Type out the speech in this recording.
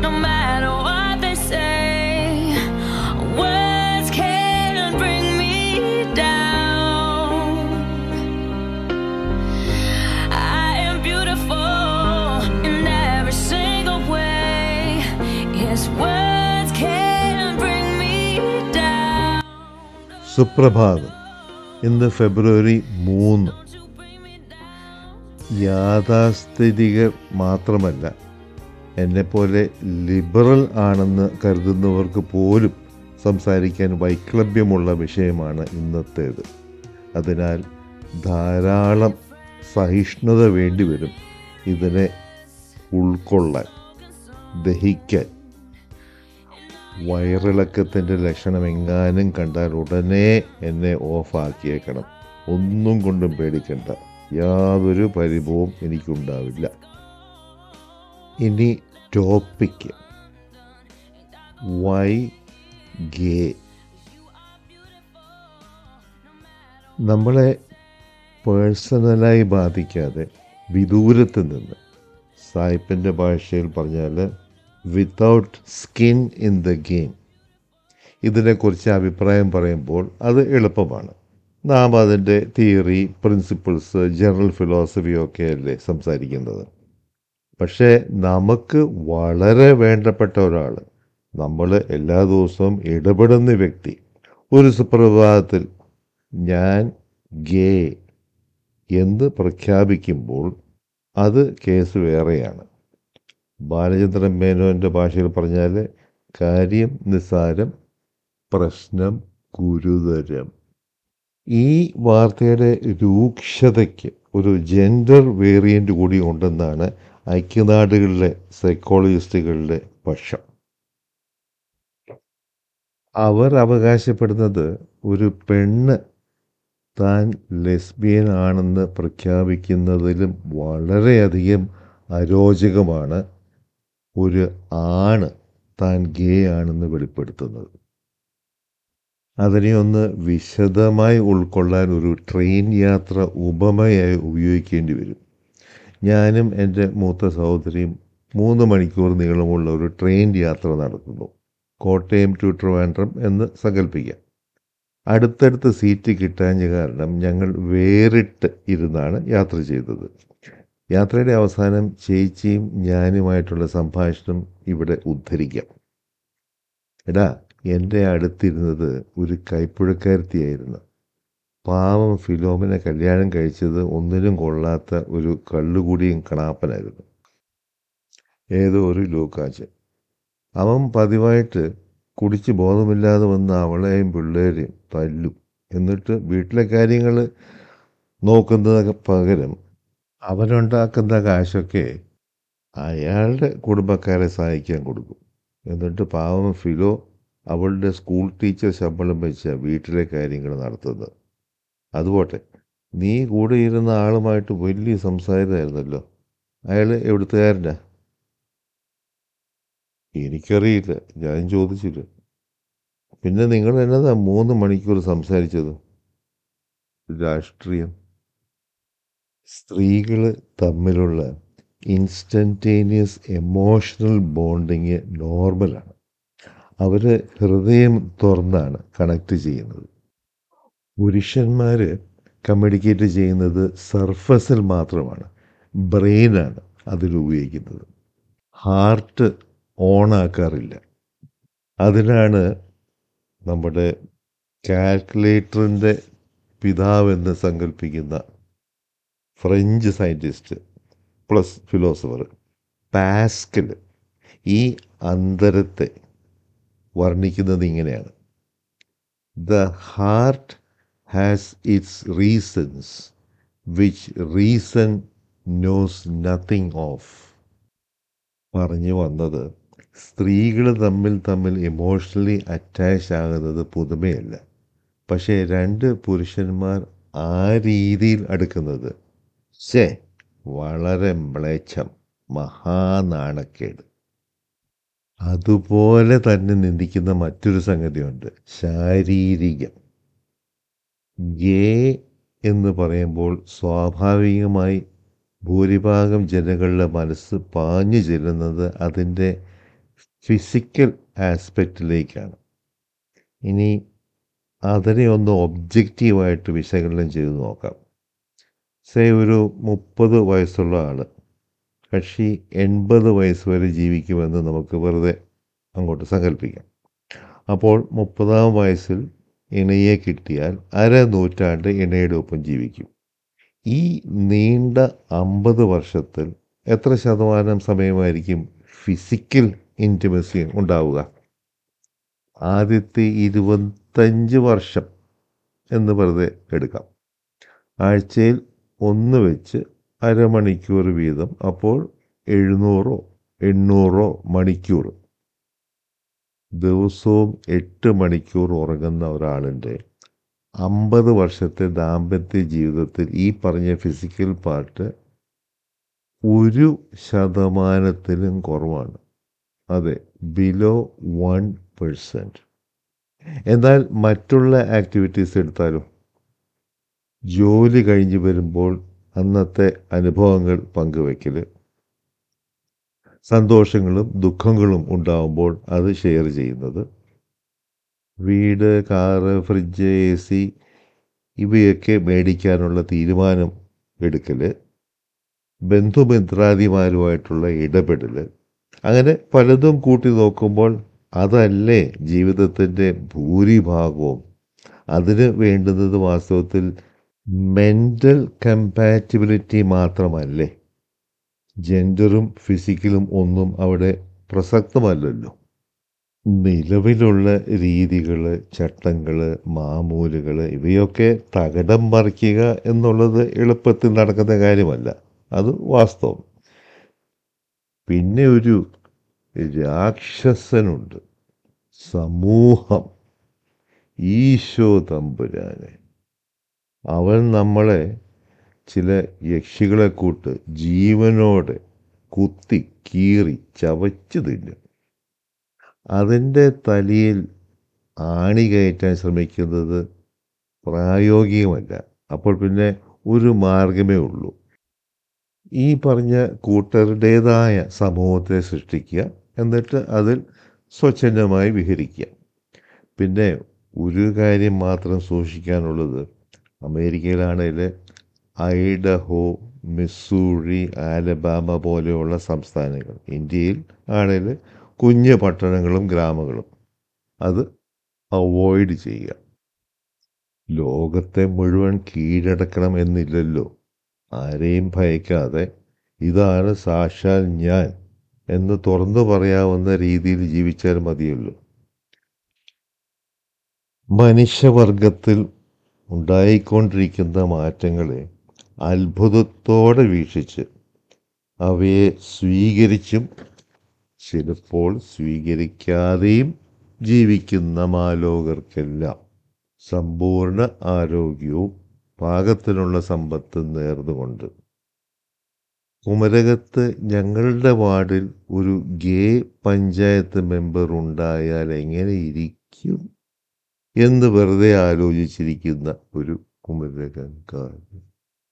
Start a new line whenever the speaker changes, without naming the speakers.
no matter what they say. Words can't bring me down. I am beautiful in every single way. Yes, words can't bring me down.
സുപ്രഭാതം. ഇന്ന് ഫെബ്രുവരി 3. യാഥാസ്ഥിതികർ മാത്രമല്ല, എന്നെപ്പോലെ liberal ആണെന്ന് കരുതുന്നവർക്ക് പോലും സംസാരിക്കാൻ വൈക്ലഭ്യമുള്ള വിഷയമാണ് ഇന്നത്തേത്. അതിനാൽ ധാരാളം സഹിഷ്ണുത വേണ്ടിവരും ഇതിനെ ഉൾക്കൊള്ളാൻ, ദഹിക്കാൻ. വയറിളക്കത്തിൻ്റെ ലക്ഷണം എങ്ങാനും കണ്ടാൽ ഉടനെ എന്നെ ഓഫാക്കിയേക്കണം. ഒന്നും കൊണ്ടും പേടിക്കണ്ട, യാതൊരു പരിഭവവും എനിക്കുണ്ടാവില്ല. ഇനി ടോപ്പിക്ക്, വൈ ഗേ. നമ്മളെ പേഴ്സണലായി ബാധിക്കാതെ വിദൂരത്ത് നിന്ന്, സായിപ്പിൻ്റെ ഭാഷയിൽ പറഞ്ഞാൽ without skin in the game, ഇതിനെക്കുറിച്ച് അഭിപ്രായം പറയുമ്പോൾ അത് എളുപ്പമാണ്. നാം അതിൻ്റെ തിയറി, പ്രിൻസിപ്പിൾസ്, ജനറൽ ഫിലോസഫിയൊക്കെ അല്ലേ സംസാരിക്കുന്നത്. പക്ഷേ നമുക്ക് വളരെ വേണ്ടപ്പെട്ട ഒരാൾ, നമ്മൾ എല്ലാ ദിവസവും ഇടപെടുന്ന വ്യക്തി, ഒരു സുപ്രഭാതത്തിൽ ഞാൻ ഗേ എന്ന് പ്രഖ്യാപിക്കുമ്പോൾ അത് കേസ് വേറെയാണ്. ബാലചന്ദ്രൻ മേനോൻ്റെ ഭാഷയിൽ പറഞ്ഞാൽ കാര്യം നിസ്സാരം, പ്രശ്നം ഗുരുതരം. ഈ വാർത്തയുടെ രൂക്ഷതയ്ക്ക് ഒരു ജെൻഡർ വേരിയൻ്റ് കൂടി ഉണ്ടെന്നാണ് ഐക്യനാടുകളിലെ സൈക്കോളജിസ്റ്റുകളുടെ പക്ഷം. അവർ അവകാശപ്പെടുന്നത് ഒരു പെണ്ണ് താൻ ലെസ്ബിയൻ ആണെന്ന് പ്രഖ്യാപിക്കുന്നതിലും വളരെയധികം അരോചകമാണ് ഒരു ആണ് താൻ ഗേ ആണെന്ന് വെളിപ്പെടുത്തുന്നത്. അതിനെ ഒന്ന് വിശദമായി ഉൾക്കൊള്ളാൻ ഒരു ട്രെയിൻ യാത്ര ഉപമയായി ഉപയോഗിക്കേണ്ടി വരും. ഞാനും എൻ്റെ മൂത്ത സഹോദരിയും 3 മണിക്കൂർ നീളമുള്ള ഒരു ട്രെയിൻ യാത്ര നടത്തുന്നു. കോട്ടയം ടു ട്രിവാൻഡ്രം എന്ന് സങ്കല്പിക്കാം. അടുത്തടുത്ത് സീറ്റ് കിട്ടാഞ്ഞ കാരണം ഞങ്ങൾ വേറിട്ട് ഇരുന്നാണ് യാത്ര ചെയ്തത്. യാത്രയുടെ അവസാനം ചേച്ചിയും ഞാനുമായിട്ടുള്ള സംഭാഷണം ഇവിടെ ഉദ്ധരിക്കാം. എടാ, എൻ്റെ അടുത്തിരുന്നത് ഒരു കൈപ്പുഴക്കാരത്തിയായിരുന്നു. പാവം ഫിലോമിനെ കല്യാണം കഴിച്ചത് ഒന്നിനും കൊള്ളാത്ത ഒരു കള്ളുകൂടിയും കണാപ്പനായിരുന്നു. ഏതോ ഒരു ലൂക്കാച്ചൻ. അവൻ പതിവായിട്ട് കുടിച്ച് ബോധമില്ലാതെ വന്ന് അവളെയും പിള്ളേരെയും തല്ലും. എന്നിട്ട് വീട്ടിലെ കാര്യങ്ങൾ നോക്കുന്നതിന് പകരം അവനുണ്ടാക്കുന്ന കാശൊക്കെ അയാളുടെ കുടുംബക്കാരെ സഹായിക്കാൻ കൊടുക്കും. എന്നിട്ട് പാവം ഫിലോ അവളുടെ സ്കൂൾ ടീച്ചർ ശമ്പളം വെച്ച വീട്ടിലെ കാര്യങ്ങൾ നടത്തുന്നത്. അതുപോട്ടെ, നീ കൂടെ ഇരുന്ന ആളുമായിട്ട് വലിയ സംസാരമായിരുന്നല്ലോ. അയാൾ എവിടുത്തുകാരനാ? എനിക്കറിയില്ല, ഞാൻ ചോദിച്ചില്ല. പിന്നെ നിങ്ങൾ എന്നതാ 3 മണിക്കൂർ സംസാരിച്ചത്? രാഷ്ട്രീയം. സ്ത്രീകൾ തമ്മിലുള്ള ഇൻസ്റ്റൻറ്റേനിയസ് എമോഷണൽ ബോണ്ടിങ് നോർമലാണ്. അവർ ഹൃദയം തുറന്നാണ് കണക്ട് ചെയ്യുന്നത്. പുരുഷന്മാർ കമ്മ്യൂണിക്കേറ്റ് ചെയ്യുന്നത് സർഫസിൽ മാത്രമാണ്. ബ്രെയിനാണ് അതിലുപയോഗിക്കുന്നത്. ഹാർട്ട് ഓണാക്കാറില്ല. അതിനാണ് നമ്മുടെ കാൽക്കുലേറ്ററിൻ്റെ പിതാവെന്ന് സങ്കല്പിക്കുന്ന French scientist plus philosopher Pascal ഈ അന്തരത്തെ വർണ്ണിക്കുന്നത് ഇങ്ങനെയാണ്: the heart has its reasons which reason knows nothing of. പറഞ്ഞു വന്നത്, സ്ത്രീകൾ തമ്മിൽ ഇമോഷണലി അറ്റാച്ച് ആകുന്നത് പുതുമയല്ല. പക്ഷേ 2 പുരുഷന്മാർ ആ രീതിയിൽ അടുക്കുന്നത് വളരെ മ്ലേച്ഛം, മഹാനാണക്കേട്. അതുപോലെ തന്നെ നിന്ദിക്കുന്ന മറ്റൊരു സംഗതിയുണ്ട്, ശാരീരികം. ഗേ എന്ന് പറയുമ്പോൾ സ്വാഭാവികമായി ഭൂരിഭാഗം ജനങ്ങളുടെ മനസ്സ് പാഞ്ഞു ചെല്ലുന്നത് അതിൻ്റെ ഫിസിക്കൽ ആസ്പെക്റ്റിലേക്കാണ്. ഇനി അതിനെ ഒന്ന് ഒബ്ജക്റ്റീവായിട്ട് വിശകലനം ചെയ്ത് നോക്കാം. ഒരു 30 വയസ്സുള്ള ആൾ, കക്ഷി 80 വയസ്സ് വരെ ജീവിക്കുമെന്ന് നമുക്ക് വെറുതെ അങ്ങോട്ട് സങ്കല്പിക്കാം. അപ്പോൾ 30-ാം വയസ്സിൽ ഇണയെ കിട്ടിയാൽ 1/2 നൂറ്റാണ്ട് ഇണയുടെ ഒപ്പം ജീവിക്കും. ഈ നീണ്ട 50 വർഷത്തിൽ എത്ര ശതമാനം സമയമായിരിക്കും ഫിസിക്കൽ ഇൻറ്റിമസി ഉണ്ടാവുക? ആദ്യത്തെ 25 വർഷം എന്ന് വെറുതെ എടുക്കാം. ആഴ്ചയിൽ 1 വെച്ച് അരമണിക്കൂർ വീതം, അപ്പോൾ 700 800 മണിക്കൂർ. ദിവസവും 8 മണിക്കൂർ ഉറങ്ങുന്ന ഒരാളിൻ്റെ 50 വർഷത്തെ ദാമ്പത്യ ജീവിതത്തിൽ ഈ പറഞ്ഞ ഫിസിക്കൽ പാർട്ട് 1% കുറവാണ്. അതെ, ബിലോ 1%. എന്നാൽ മറ്റുള്ള ആക്ടിവിറ്റീസ് എടുത്താലും, ജോലി കഴിഞ്ഞ് വരുമ്പോൾ അന്നത്തെ അനുഭവങ്ങൾ പങ്കുവയ്ക്കൽ, സന്തോഷങ്ങളും ദുഃഖങ്ങളും ഉണ്ടാകുമ്പോൾ അത് ഷെയർ ചെയ്യുന്നത്, വീട്, കാറ്, ഫ്രിഡ്ജ്, AC ഇവയൊക്കെ മേടിക്കാനുള്ള തീരുമാനം എടുക്കൽ, ബന്ധുമിത്രാദിമാരുമായിട്ടുള്ള ഇടപെടൽ, അങ്ങനെ പലതും കൂട്ടി നോക്കുമ്പോൾ അതല്ലേ ജീവിതത്തിൻ്റെ ഭൂരിഭാഗവും. അതിന് വേണ്ടുന്നത് വാസ്തവത്തിൽ മെൻ്റൽ കമ്പാറ്റിബിലിറ്റി മാത്രമല്ലേ? ജെൻഡറും ഫിസിക്കലും ഒന്നും അവിടെ പ്രസക്തമല്ലല്ലോ. നിലവിലുള്ള രീതികൾ, ചട്ടങ്ങൾ, മാമൂലുകൾ ഇവയൊക്കെ തകിടം മറിക്കുക എന്നുള്ളത് എളുപ്പത്തിൽ നടക്കുന്ന കാര്യമല്ല. അത് വാസ്തവം. പിന്നെ ഒരു രാക്ഷസനുണ്ട്, സമൂഹം, ഈശോ തമ്പുരാനെ. അവൻ നമ്മളെ ചില യക്ഷികളെ കൂട്ട് ജീവനോടെ കുത്തി കീറി ചവച്ച് തിന്നും. അതിൻ്റെ തലയിൽ ആണി കയറ്റാൻ ശ്രമിക്കുന്നത് പ്രായോഗികമല്ല. അപ്പോൾ പിന്നെ ഒരു മാർഗമേ ഉള്ളൂ, ഈ പറഞ്ഞ കൂട്ടരുടേതായ സമൂഹത്തെ സൃഷ്ടിക്കുക, എന്നിട്ട് അതിൽ സ്വച്ഛന്തമായി വിഹരിക്കുക. പിന്നെ ഒരു കാര്യം മാത്രം സൂക്ഷിക്കാനുള്ളത്, അമേരിക്കയിലാണെങ്കിൽ ഐഡഹോ, മിസ്സൂറി, ആലബാമ പോലെയുള്ള സംസ്ഥാനങ്ങൾ, ഇന്ത്യയിൽ ആണെങ്കിൽ കുഞ്ഞു പട്ടണങ്ങളും ഗ്രാമങ്ങളും, അത് അവോയ്ഡ് ചെയ്യുക. ലോകത്തെ മുഴുവൻ കീഴടക്കണം എന്നില്ലല്ലോ. ആരെയും ഭയക്കാതെ ഇതാണ് സാക്ഷാൽ ഞാൻ എന്ന് തുറന്നു പറയാവുന്ന രീതിയിൽ ജീവിച്ചാൽ മതിയല്ലോ. മനുഷ്യവർഗത്തിൽ ഉണ്ടായിക്കൊണ്ടിരിക്കുന്ന മാറ്റങ്ങളെ അത്ഭുതത്തോടെ വീക്ഷിച്ച് അവയെ സ്വീകരിച്ചും ചിലപ്പോൾ സ്വീകരിക്കാതെയും ജീവിക്കുന്ന മാലോകർക്കെല്ലാം സമ്പൂർണ്ണ ആരോഗ്യവും പാകത്തിനുള്ള സമ്പത്ത് നേർന്നുകൊണ്ട്, കുമരകത്ത് ഞങ്ങളുടെ വാർഡിൽ ഒരു ഗേ പഞ്ചായത്ത് മെമ്പർ ഉണ്ടായാൽ എങ്ങനെ ഇരിക്കും എന്ന് വെറുതെ ആലോചിച്ചിരിക്കുന്ന ഒരു കുമരകംകാരൻ.